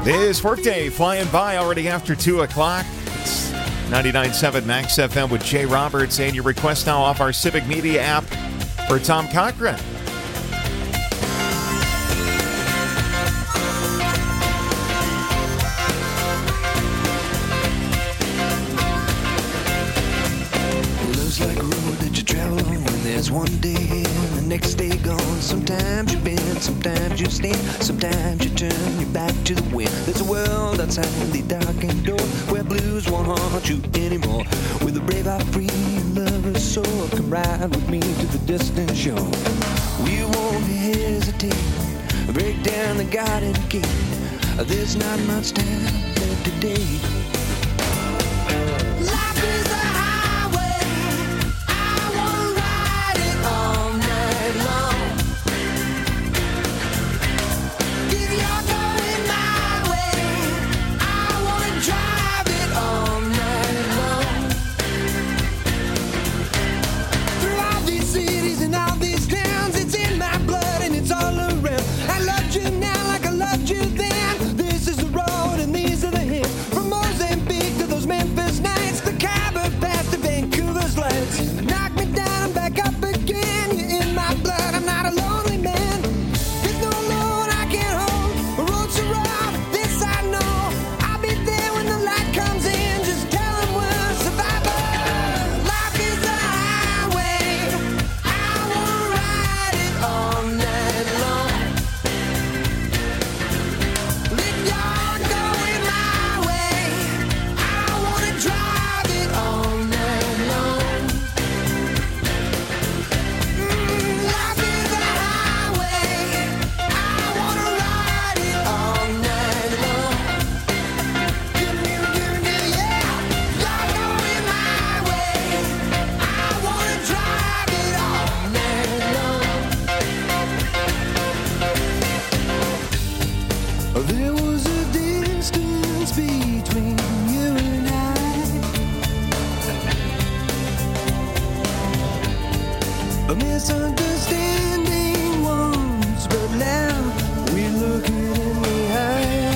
This workday flying by already after 2 o'clock. It's 99.7 Max FM with Jay Roberts, and your request now off our Civic Media app for Tom Cochran. Love's like a road that you travel on when there's one day here and the next day gone. Sometimes you bend, sometimes you stand, sometimes you turn your back to the wind. There's a world outside the darkened door where blues won't haunt you anymore. With a brave heart free and lover's soul, come ride with me to the distant shore. We won't hesitate, break down the garden gate. There's not much time left today. Life is a highway, I wanna ride it all night long. If you're going my way, I wanna drive it all night long. Through all these cities and all these towns, it's in my blood and it's all around. I loved you now like I loved you then. This is the road and these are the hills. From Mozambique to those Memphis nights, the Khyber Pass to Vancouver's lights. Knock me down and back up again. You're in my blood, I'm not a lonely man. There's no load I can't hold. The road's so rough, this I know. I'll be there when the light comes in. Just tell them we're survivors. Life is a highway, I wanna ride it all night long. If you're going my way, I wanna drive it all night long. Life is a highway, I wanna ride it all night long. Give me, yeah. You're going my way, I wanna drive it all night long. There was a distance between you and I, a misunderstanding once, but now we look it in the eye.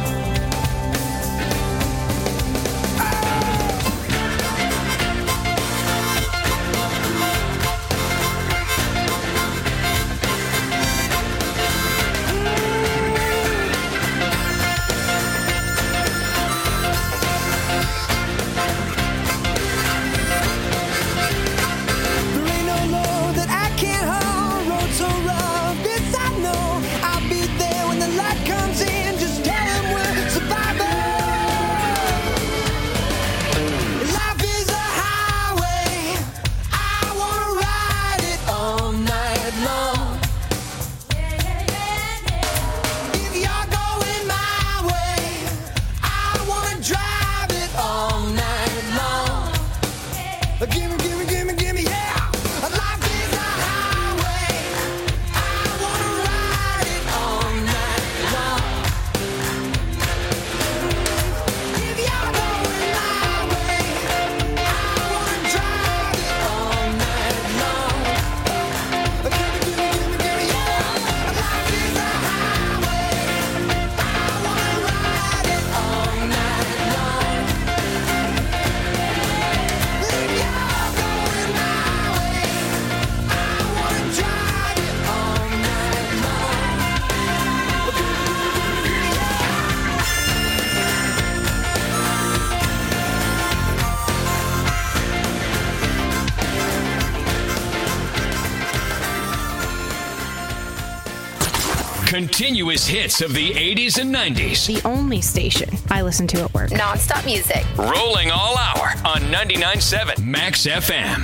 There ain't no load that I can't hold. Road so rough, this I know. I'll be there when the light comes in. Just tell them we're survivors. Life is a highway, I wanna ride it all night long. If you're going my way, I wanna drive it all night long. Gimme, gimme, gimme, gimme, yeah. Life is a highway, I wanna ride it all night long. If you're going my way, I wanna drive it all night long. Gimme, gimme, gimme, gimme, yeah. Life is a highway, I wanna ride it all night long. If you're going my way, I wanna drive it all night long. Continuous hits of the 80s and 90s. The only station I listen to at work. Non-stop music. Rolling all hour on 99.7 Max FM.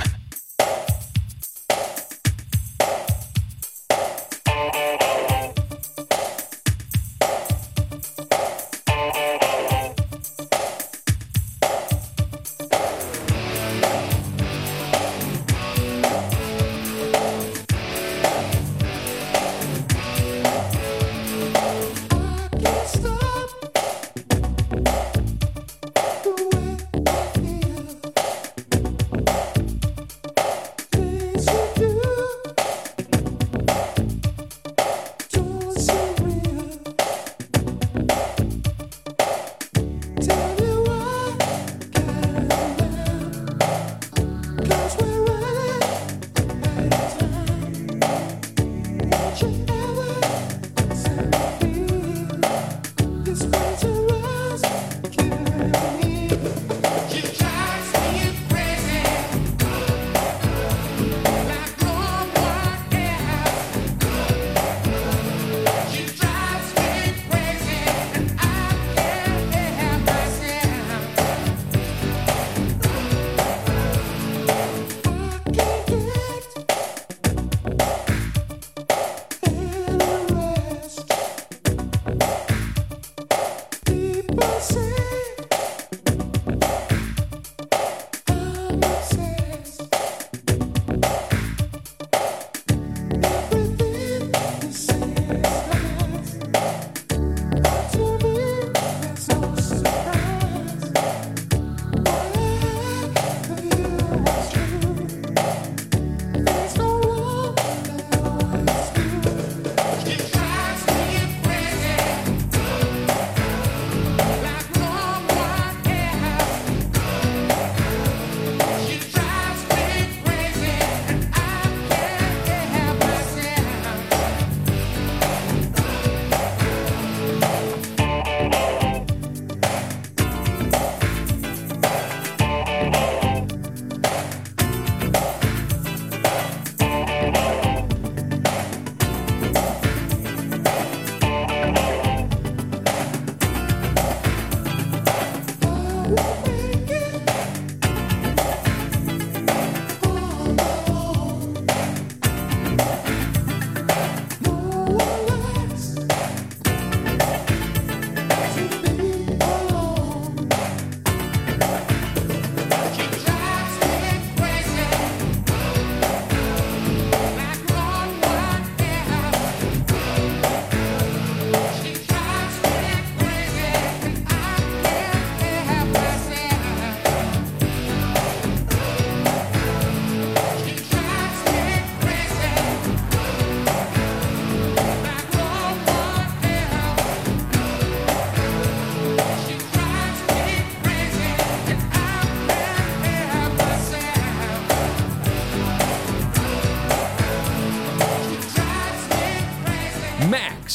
Stop the way I feel.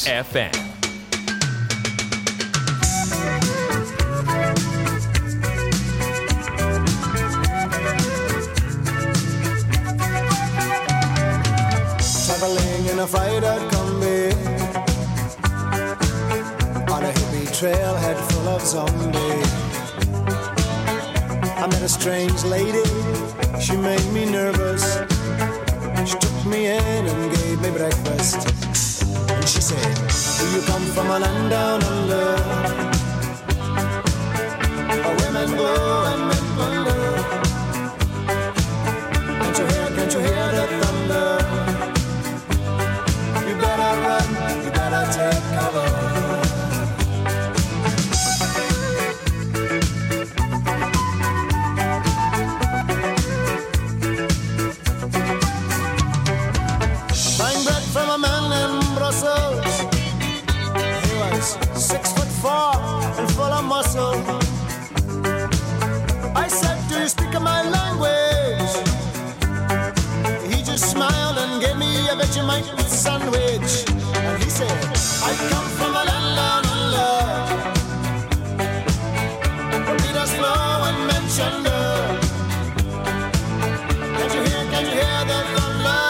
Max FM. Traveling in a freighter combi on a hippie trailhead full of zombies. I met a strange lady, she made me nervous. She took me in and gave me breakfast. And she said, do you come from a land down under, where women go and men wonder? Can't you hear the thunder? You better run, you better take cover. Buying bread from a man in Brussels. He was 6'4" and full of muscle. I said, do you speak my language? He just smiled and gave me a Vegemite sandwich. And he said, I come from a land down under, where Peter's flow and men chunder. Can you hear the thunder?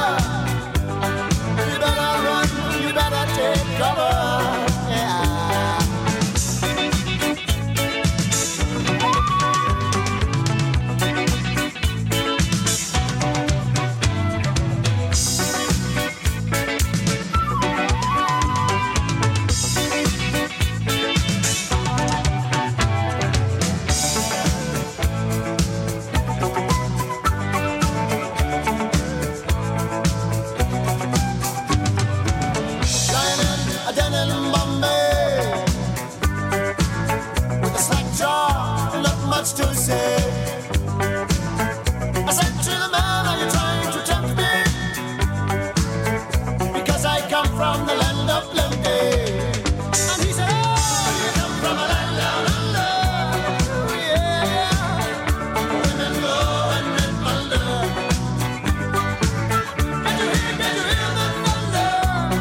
You better run, you better take cover. Yeah. To say, I said to the man, are you trying to tempt me? Because I come from the land of plenty. And he said, oh, you come from a land down under. Yeah, women go and men wonder. Can you hear the thunder?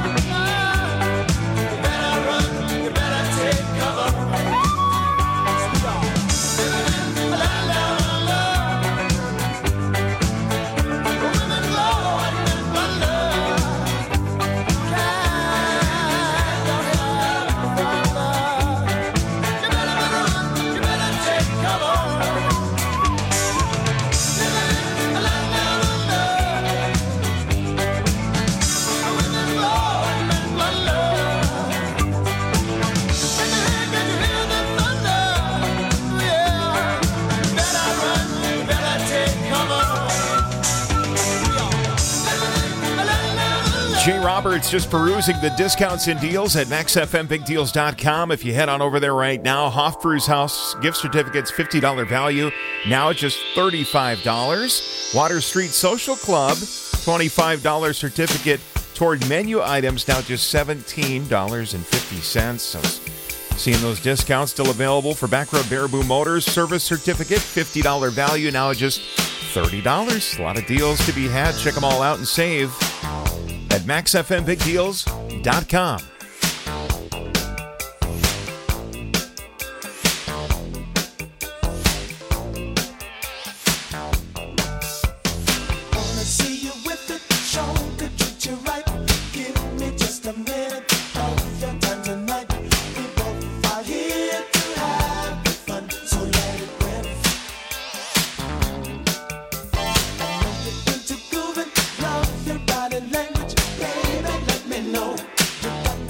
You better run, you better take cover. Jay Roberts just perusing the discounts and deals at MaxFMBigDeals.com. If you head on over there right now, Hofbrew's House gift certificates, $50 value, now just $35. Water Street Social Club, $25 certificate toward menu items, now just $17.50. So seeing those discounts still available for Backroad Baraboo Motors. Service certificate, $50 value, now just $30. A lot of deals to be had. Check them all out and save at MaxFMBigDeals.com. Love your body language, baby, let me know. You got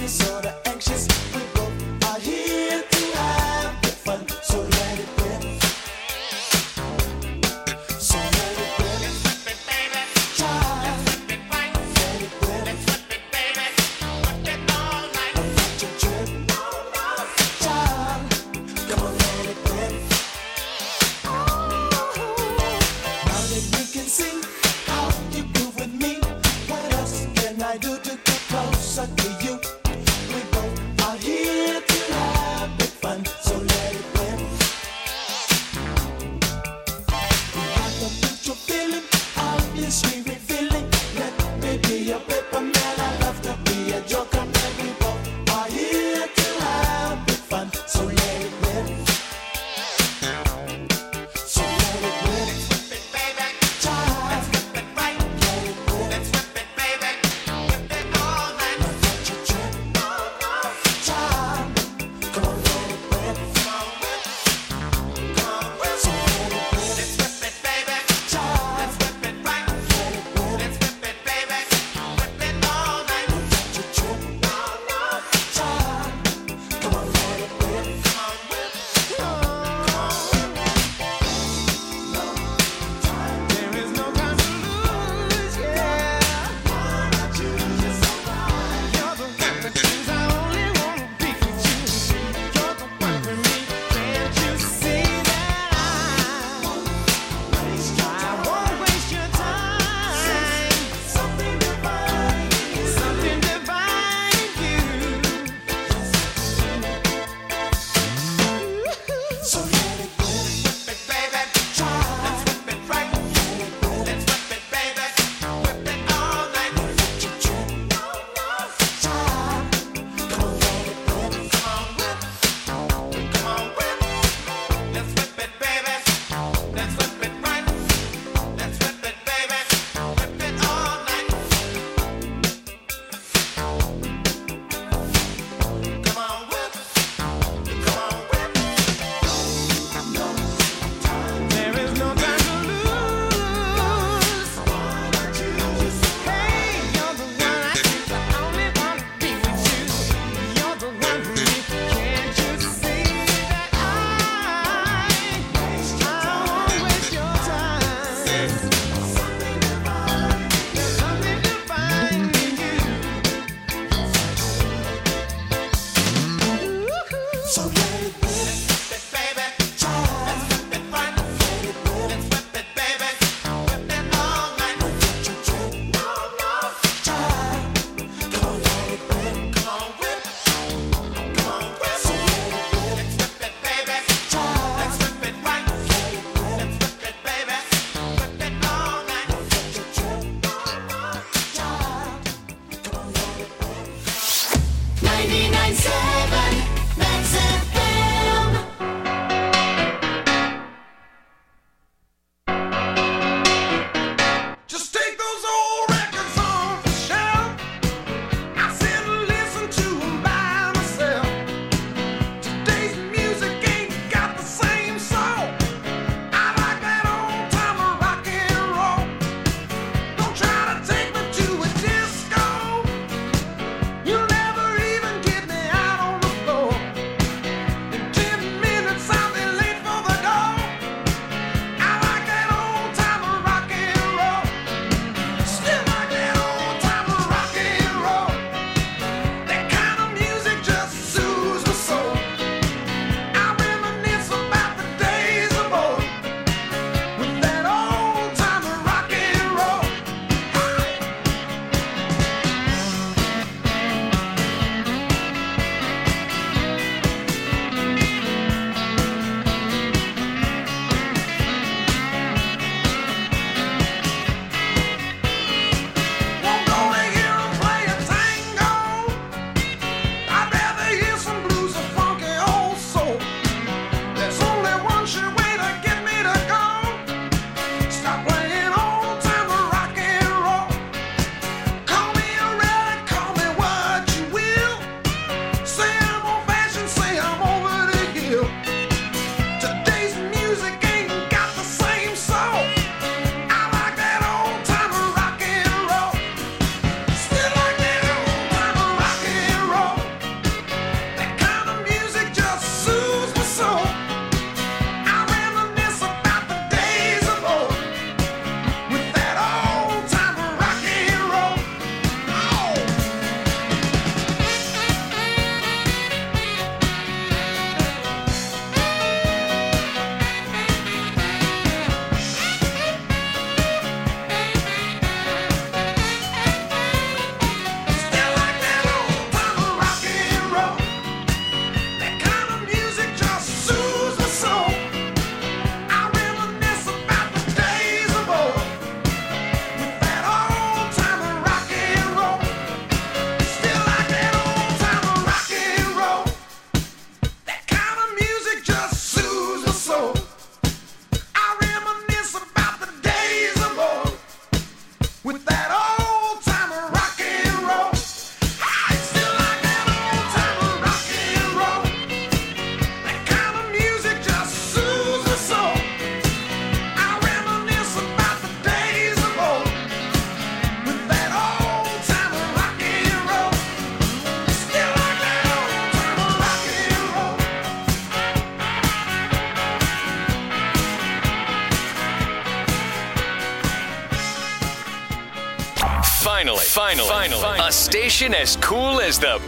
Finally, a station as cool as the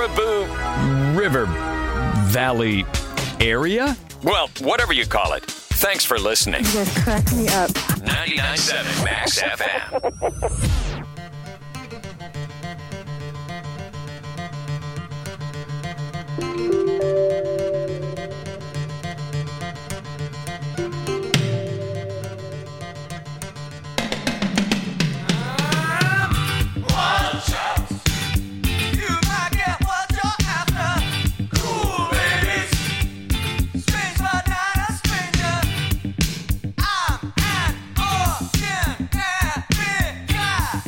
Baraboo River Valley area? Well, whatever you call it. Thanks for listening. You guys crack me up. 99.7 Max FM. I'm an orphan, yeah.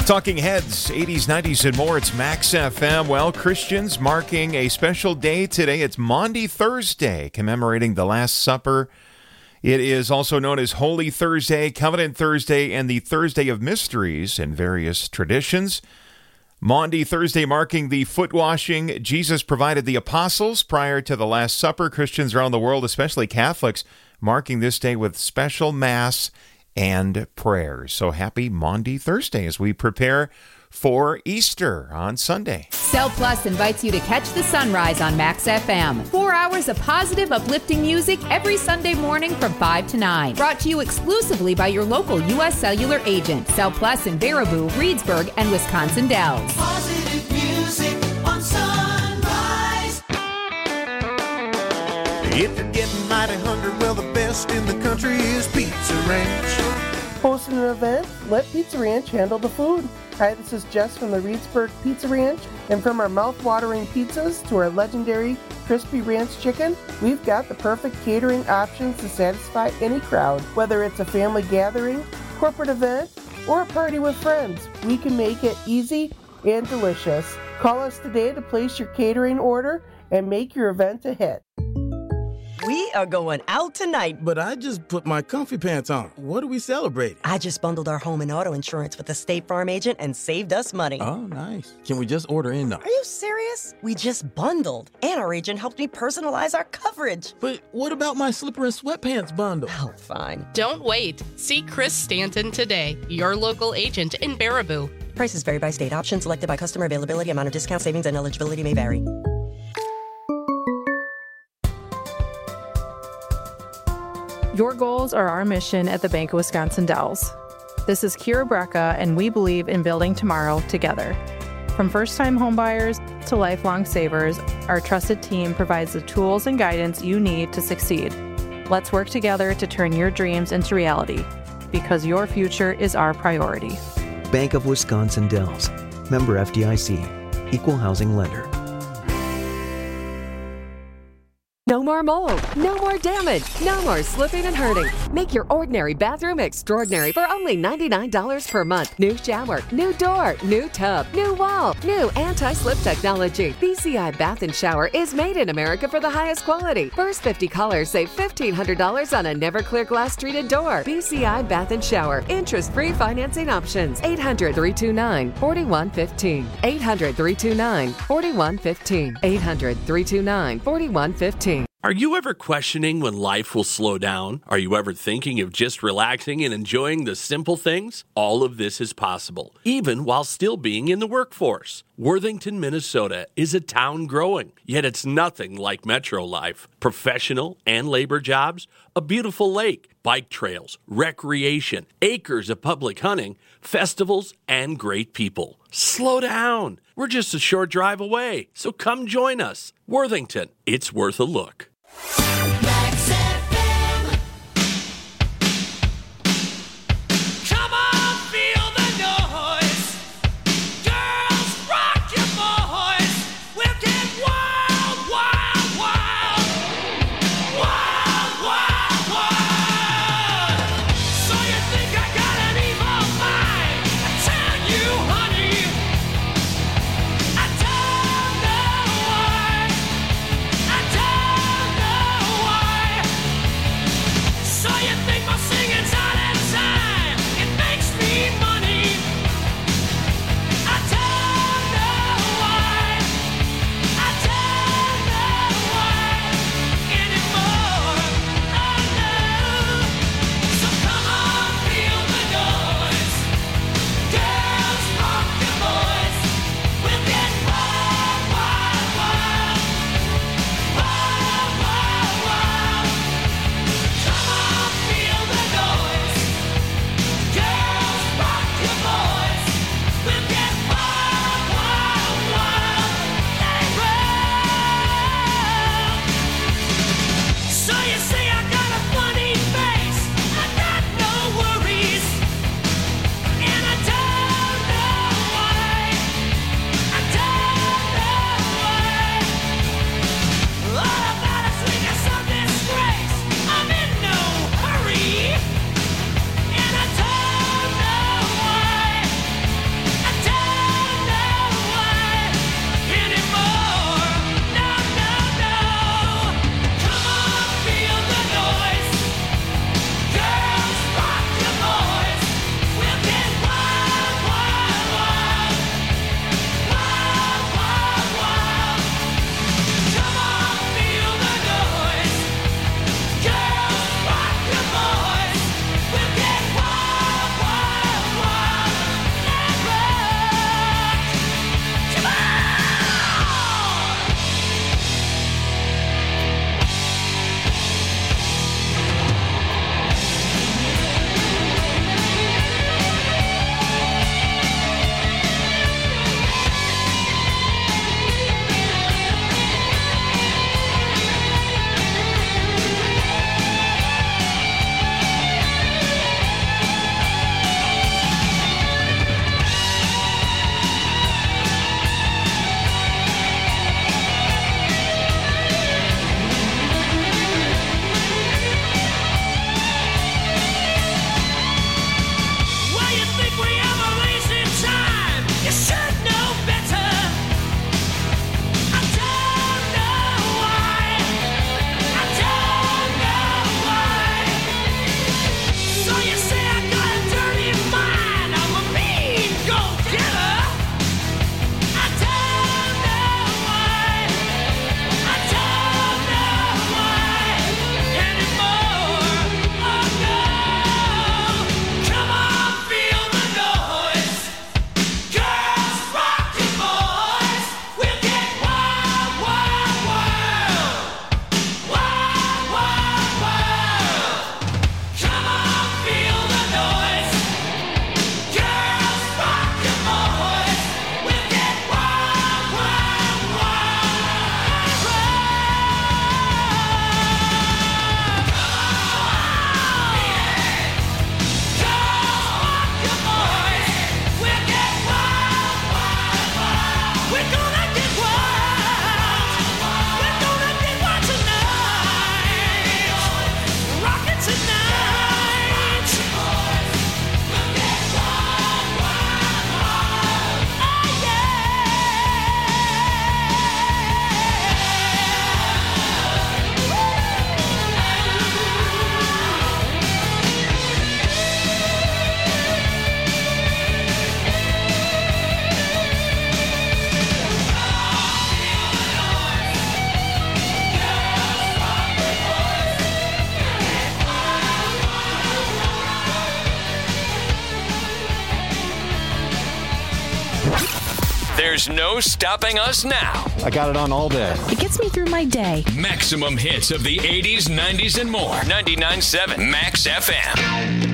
Talking Heads, 80s, 90s, and more. It's Max FM. Well, Christians marking a special day today. It's Maundy Thursday, commemorating the Last Supper. It is also known as Holy Thursday, Covenant Thursday, and the Thursday of Mysteries in various traditions. Maundy Thursday marking the foot washing Jesus provided the apostles prior to the Last Supper. Christians around the world, especially Catholics, marking this day with special Mass and prayers. So happy Maundy Thursday as we prepare for Easter on Sunday. Cell Plus invites you to catch the sunrise on Max FM. 4 hours of positive, uplifting music every Sunday morning from 5 to 9. Brought to you exclusively by your local U.S. Cellular agent. Cell Plus in Baraboo, Reedsburg, and Wisconsin Dells. Positive music on Sunrise. If you're getting mighty hungry, well, the best in the country is Pizza Ranch. Hosting an event? Let Pizza Ranch handle the food. Hi, this is Jess from the Reedsburg Pizza Ranch, and from our mouth-watering pizzas to our legendary crispy ranch chicken, we've got the perfect catering options to satisfy any crowd. Whether it's a family gathering, corporate event, or a party with friends, we can make it easy and delicious. Call us today to place your catering order and make your event a hit. We are going out tonight. But I just put my comfy pants on. What are we celebrating? I just bundled our home and auto insurance with a State Farm agent and saved us money. Oh, nice. Can we just order in, though? Are you serious? We just bundled. And our agent helped me personalize our coverage. But what about my slipper and sweatpants bundle? Oh, fine. Don't wait. See Chris Stanton today, your local agent in Baraboo. Prices vary by state. Options selected by customer. Availability, amount of discount, savings, and eligibility may vary. Your goals are our mission at the Bank of Wisconsin Dells. This is Kira Brecka, and we believe in building tomorrow together. From first-time homebuyers to lifelong savers, our trusted team provides the tools and guidance you need to succeed. Let's work together to turn your dreams into reality, because your future is our priority. Bank of Wisconsin Dells. Member FDIC. Equal housing lender. No more mold, no more damage, no more slipping and hurting. Make your ordinary bathroom extraordinary for only $99 per month. New shower, new door, new tub, new wall, new anti-slip technology. BCI Bath and Shower is made in America for the highest quality. First 50 callers save $1,500 on a Never-Clear glass treated door. BCI Bath and Shower. Interest-free financing options. 800-329-4115. 800-329-4115. 800-329-4115. Are you ever questioning when life will slow down? Are you ever thinking of just relaxing and enjoying the simple things? All of this is possible, even while still being in the workforce. Worthington, Minnesota is a town growing, yet it's nothing like metro life. Professional and labor jobs, a beautiful lake, bike trails, recreation, acres of public hunting, festivals, and great people. Slow down. We're just a short drive away, so come join us. Worthington, it's worth a look. Max FM. Come on, feel the noise. Girls, rock your boys. We'll get wild, wild, wild. Wild, wild, wild. So you think I got an evil mind? I tell you, honey, I don't know why. I don't know There's no stopping us now. I got it on all day. It gets me through my day. Maximum hits of the 80s, 90s, and more. 99.7 Max FM.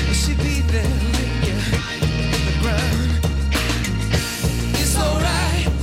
It's alright.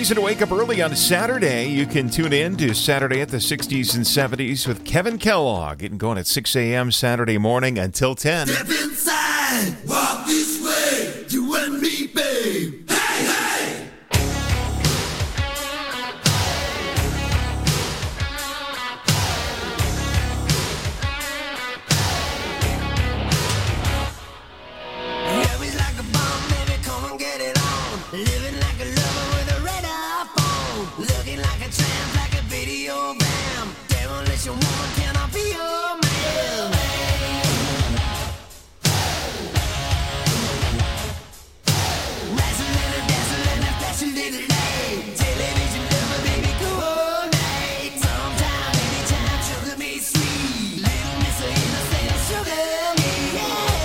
reason to wake up early on a Saturday. You can tune in to Saturday at the 60s and 70s with Kevin Kellogg. Getting going at 6 a.m. Saturday morning until 10. Step inside, walk this way, you and me, babe. Hey, hey! Living like a lover with a red iPhone. Looking like a tramp, like a video bam. Demolition woman, can I be your man? Razzling and dazzling and flashing little light. Television lover, baby, coordinate. Sometime, anytime, sugar me sweet. Little miss of innocent sugar me, yeah.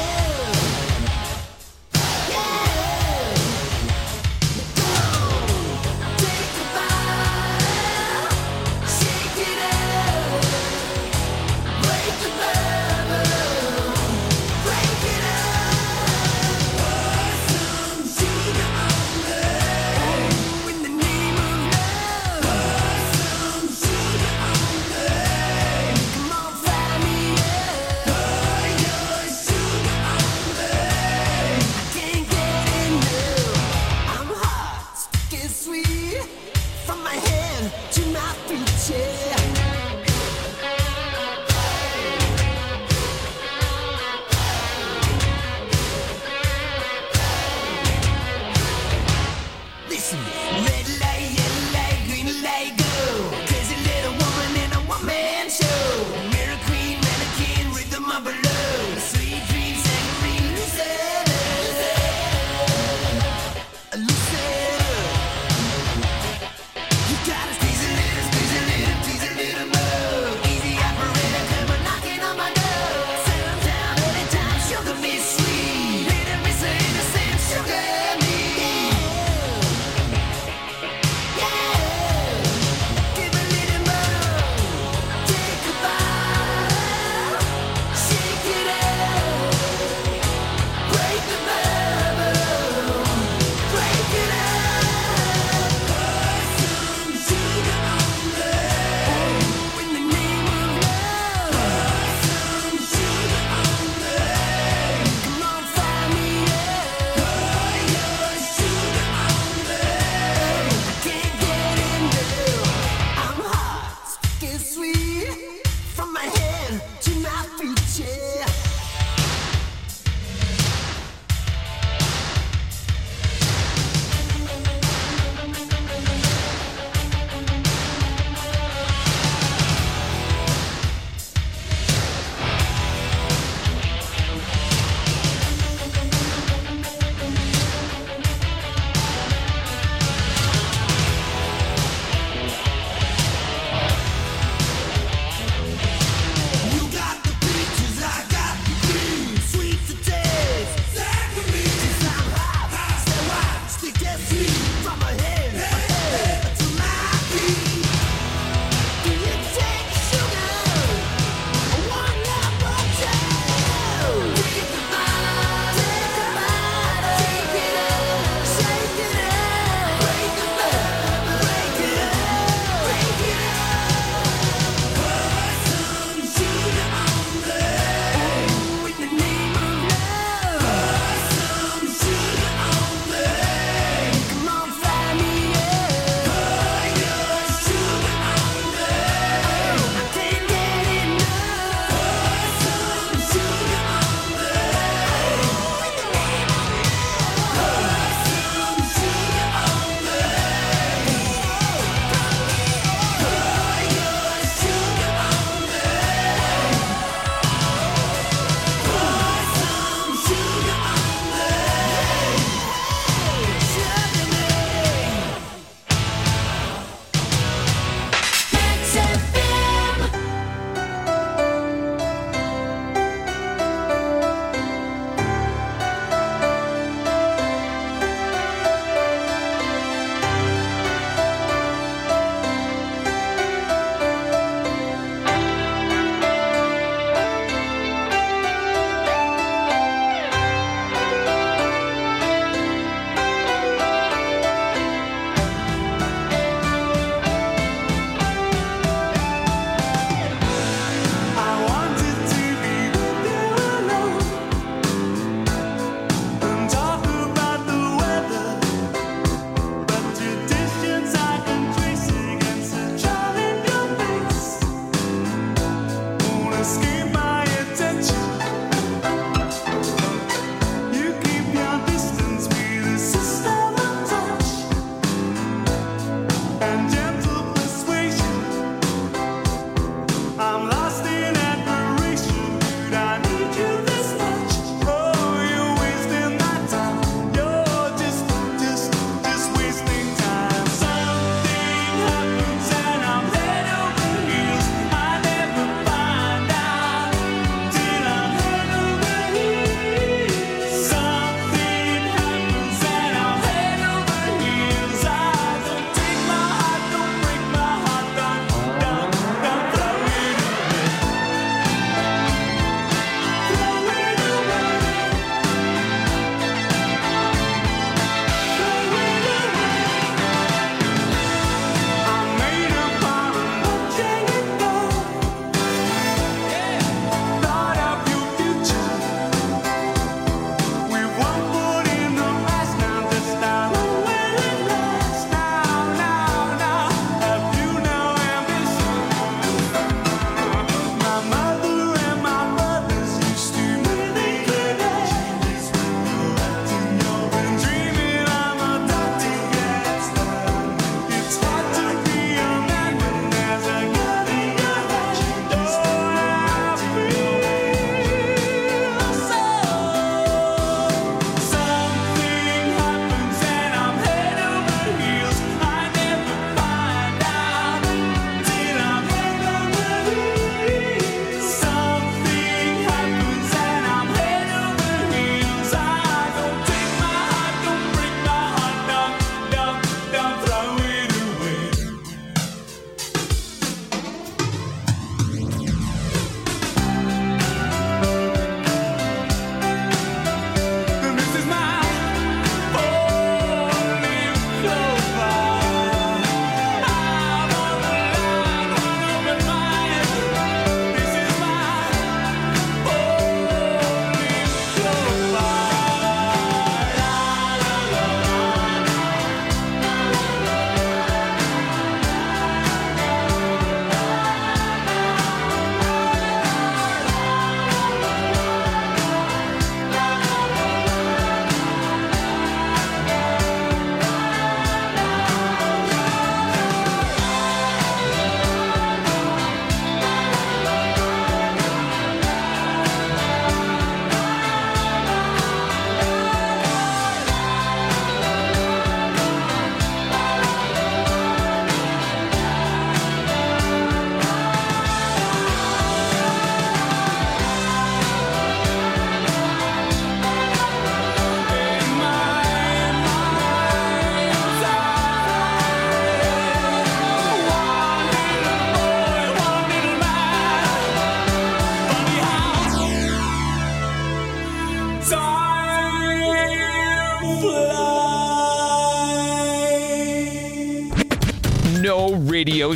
Tease a little,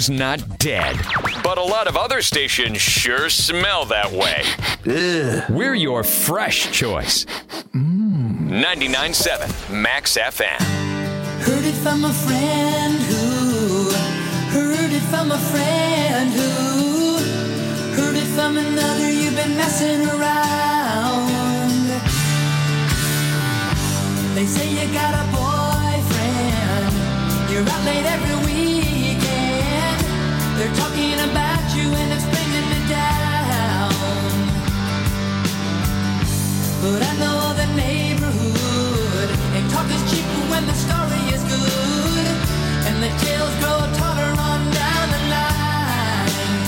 radio's not dead, but a lot of other stations sure smell that way. Ugh. We're your fresh choice. 99.7 Max FM. Heard it from a friend who heard it from a friend who heard it from another. You've been messing around. They say you got a boyfriend. You're out late every weekend. They're talking about you and it's bringing me down. But I know the neighborhood, and talk is cheaper when the story is good, and the tales grow taller on down the line.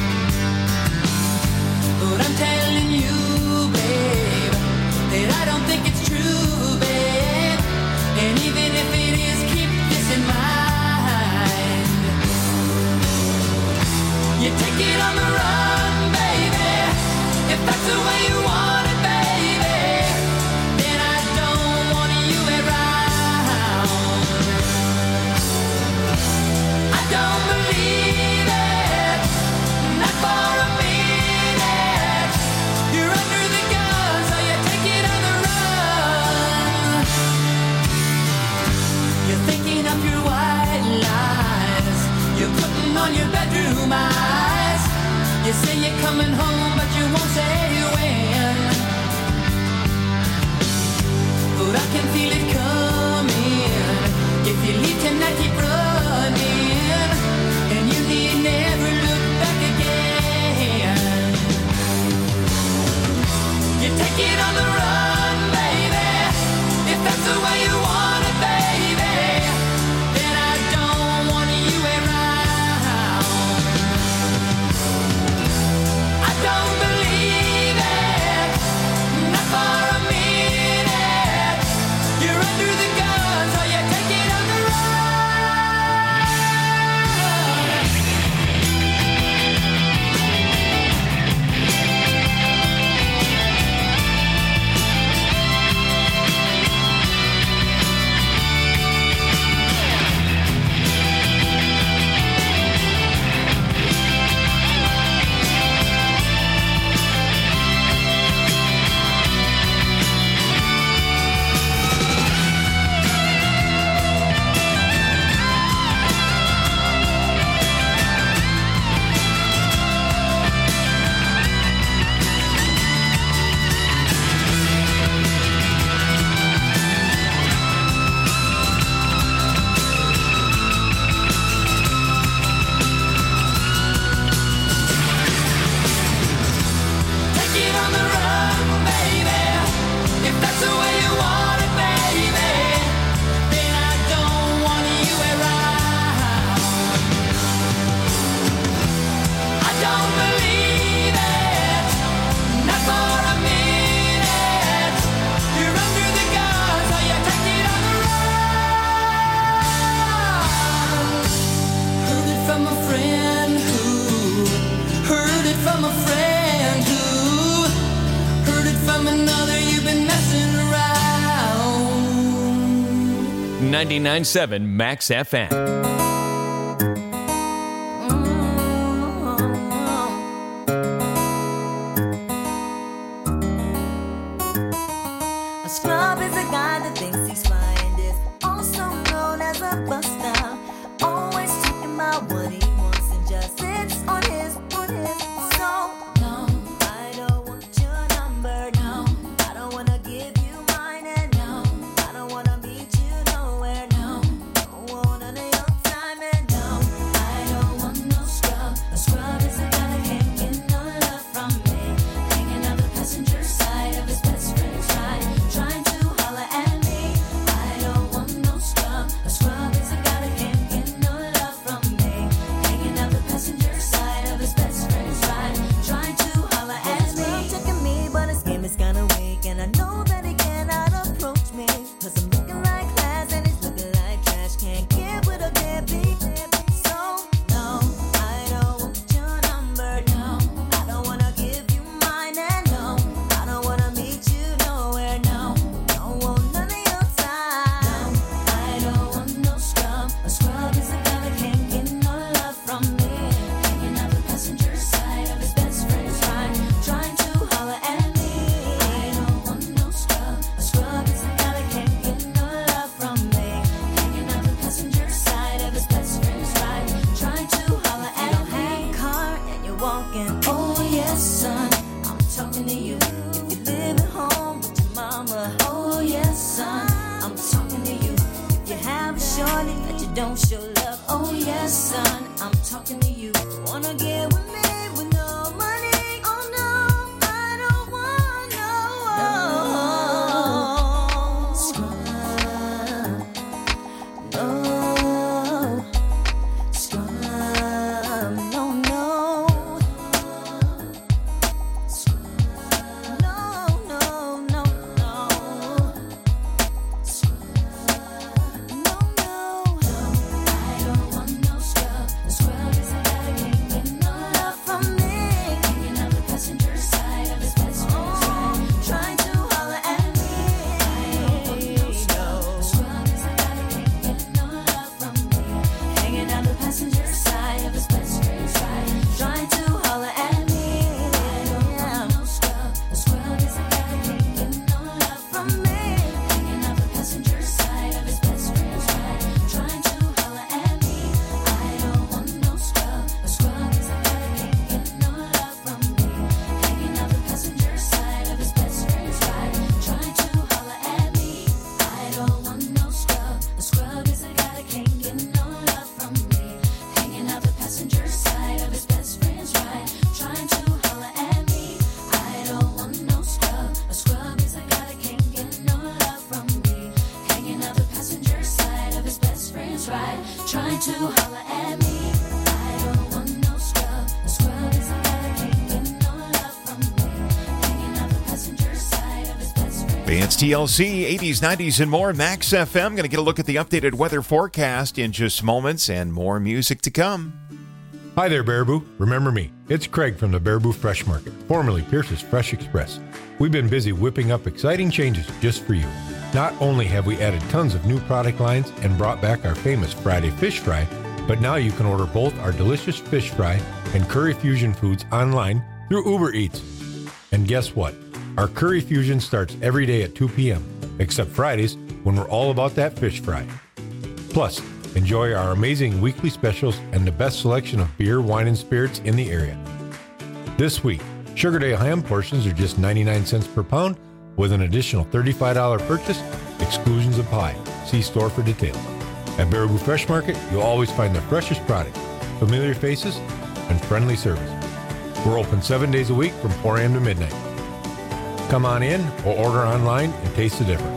But I'm telling you, babe, that I don't think it's true, babe. And even if it is, keep this in mind. You take it on the run, baby, if that's the way you want it, baby. Then I don't want you around. I don't believe it, not for a minute. You're under the gun, so you take it on the run. You're thinking of your white lies. You're putting on your bedroom eyes. You say you're coming home, but you won't say when. But I can feel it coming. If you leave tonight, keep running, and you need never look back again. You take it on the run, baby, if that's the way you want it, baby. Then I don't want you around. I don't believe it, not for a minute. You're under the gun, so you take it on the run. Take it on the run, baby, if that's the way you want it, baby. Then I don't want you around. I don't believe it, not for a minute. You're under the gun, so you take it on the run. Heard it from a friend who heard it from a friend who heard it from another. You've been messing around. 99.7 Max FM. A scrub is a guy that thinks he's fine, is also known as a buster. Always talking about what he wants and just sits on his. So, no, I don't want your number, no. I don't wanna give you mine, and no, I don't wanna meet you nowhere, no. Don't want none of your time. Wanna get with me with no money? Oh no, I don't want no scrub. No scrub. No, no. Scrub. No, no, no, no. Scrub. No, no. I don't want no scrub. Scrub is a guy that can't get no love from me. Hanging out the passenger side of his best friend's ride, trying to holler at me. I don't want no scrub. Scrub is a guy that can't get no love from me. Hanging out the passenger side of his best friend's ride, trying to holler at me. I don't want no scrub. Scrub is a guy that can't get no love from me. Hanging out the passenger side of his best friend's ride, trying to holler at me. I don't want no scrub. A scrub is a guy that can't get no love from me. Hanging out the passenger side of his best friend's ride, trying to holler at me. I don't want no scrub. A scrub is a guy that can't get no love from me. Hanging out the passenger side of his best friend's ride, trying to holler at me. I don't want no scrub. A scrub is a guy that can't get no love from me. Hanging out the passenger side of his best friend's ride, trying to holler at me. I don't want no scrub. A scrub is a guy that can't get no love from me. Hanging out the passenger side of his best friend's Bands TLC, 80s, 90s, and more. Max FM. Going to get a look at the updated weather forecast in just moments, and more music to come. Hi there, Baraboo. Remember me. It's Craig from the Baraboo Fresh Market, formerly Pierce's Fresh Express. We've been busy whipping up exciting changes just for you. Not only have we added tons of new product lines and brought back our famous Friday Fish Fry, but now you can order both our delicious fish fry and Curry Fusion foods online through Uber Eats. And guess what? Our Curry Fusion starts every day at 2 p.m., except Fridays when we're all about that fish fry. Plus, enjoy our amazing weekly specials and the best selection of beer, wine, and spirits in the area. This week, Sugar Day ham portions are just 99 cents per pound with an additional $35 purchase, exclusions apply. See store for details. At Baraboo Fresh Market, you'll always find the freshest product, familiar faces, and friendly service. We're open 7 days a week from 4 a.m. to midnight. Come on in or order online and taste the difference.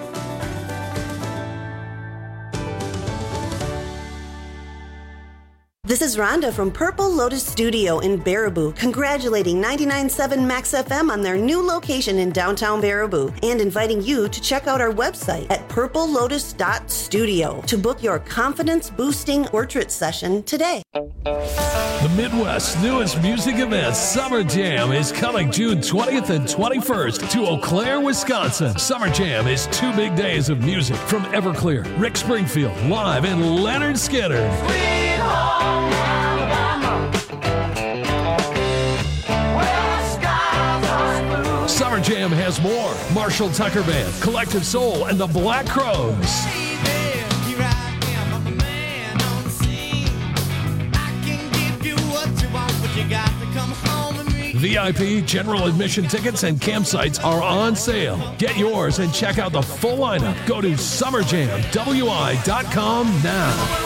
This is Rhonda from Purple Lotus Studio in Baraboo, congratulating 99.7 Max FM on their new location in downtown Baraboo and inviting you to check out our website at purplelotus.studio to book your confidence-boosting portrait session today. The Midwest's newest music event, Summer Jam, is coming June 20th and 21st to Eau Claire, Wisconsin. Summer Jam is 2 big days of music from Everclear, Rick Springfield, live, and Leonard Skinner. Sweet home Alabama, where the skies are blue. Summer Jam has more. Marshall Tucker Band, Collective Soul, and the Black Crowes. VIP, general admission tickets, and campsites are on sale. Get yours and check out the full lineup. Go to summerjamwi.com now.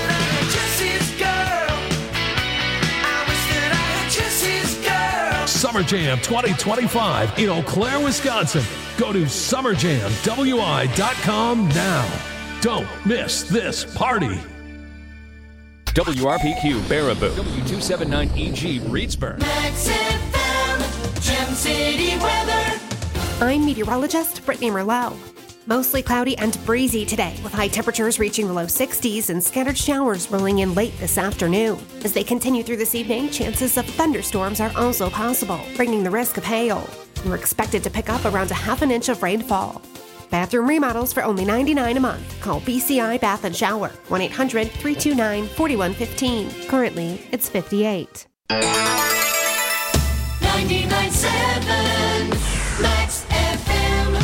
Summer Jam 2025 in Eau Claire, Wisconsin. Go to summerjamwi.com now. Don't miss this party. WRPQ Baraboo, W279EG Reedsburg. Max FM, Gem City weather. I'm meteorologist Brittany Merlot. Mostly cloudy and breezy today, with high temperatures reaching the low 60s and scattered showers rolling in late this afternoon. As they continue through this evening, chances of thunderstorms are also possible, bringing the risk of hail. We're expected to pick up around a half an inch of rainfall. Bathroom remodels for only $99 a month. Call BCI Bath and Shower, 1-800-329-4115. Currently, it's $58. 99.7 Max FM.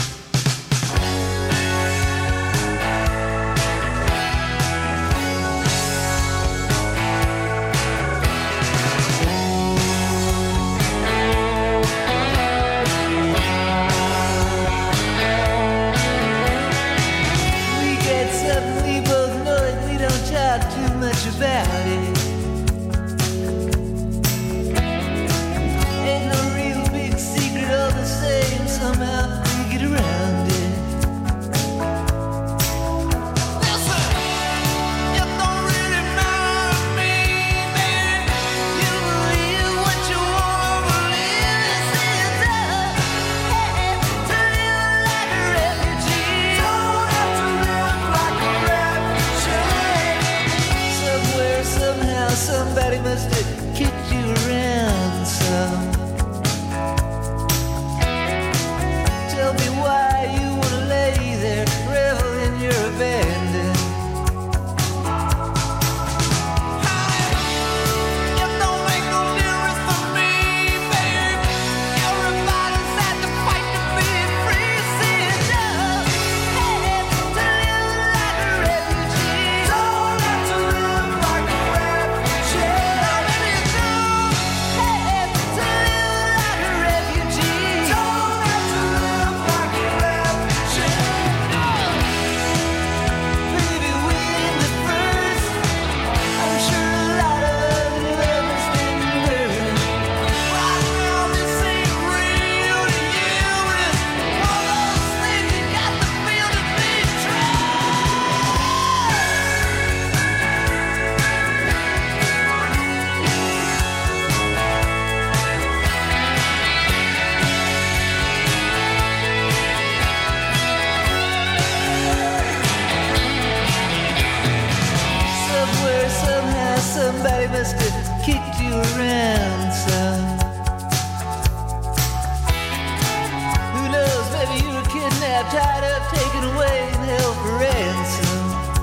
We both know it, we don't talk too much about it. must have kicked you around some. Tell me why you wanna lay there, revel in your abandon. Somebody must have kicked you around some. Who knows, maybe you were kidnapped, tied up, taken away, and held for ransom.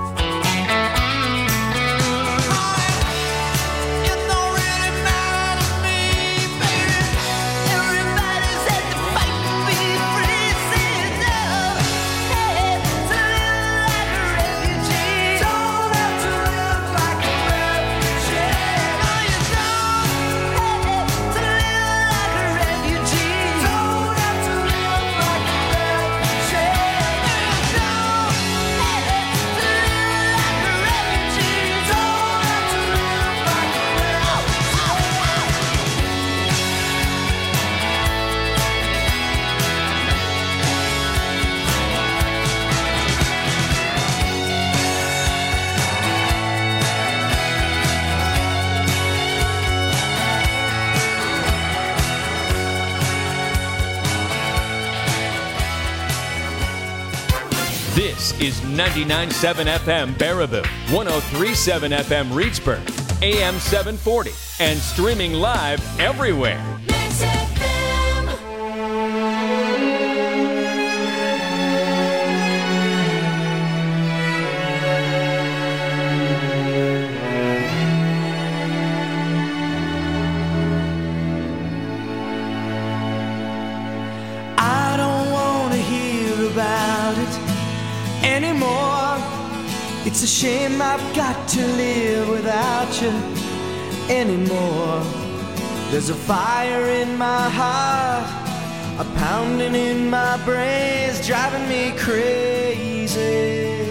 This is 99.7 FM Baraboo, 103.7 FM Reedsburg, AM 740, and streaming live everywhere. I don't want to hear about it anymore. It's a shame I've got to live without you anymore. There's a fire in my heart, a pounding in my brains, driving me crazy.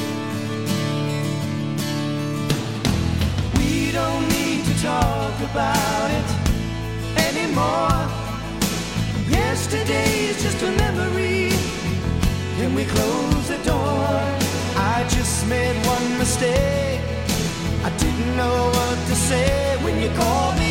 We don't need to talk about it anymore. Yesterday is just a memory, and we close the door. I just made one mistake. I didn't know what to say when you called me